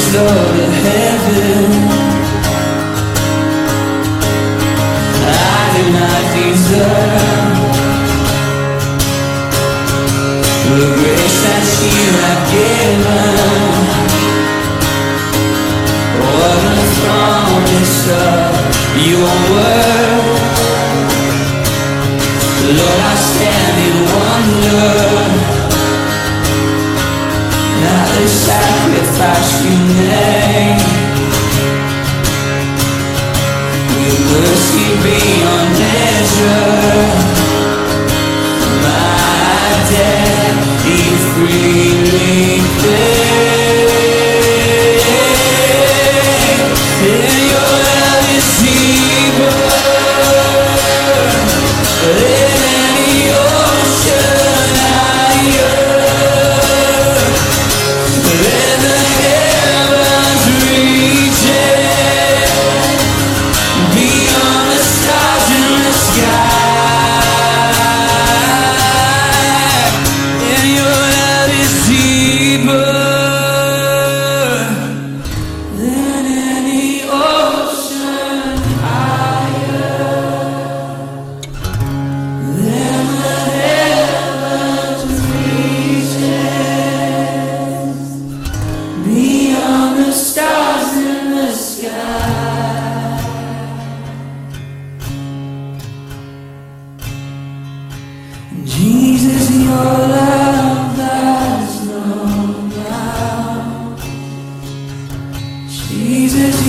soul to heaven. I do not deserve the grace that you have given. What a promise of your word. Lord, I stand in wonder at the sacrifice you made. With mercy beyond measure, my debt you freely paid. And your love is deeper than any ocean higher. Let the heavens reach it, beyond the stars in the sky. And your love is deeper than any ocean higher. Let the heavens reach it, beyond the stars in the sky. Jesus, your love has no bounds. Jesus,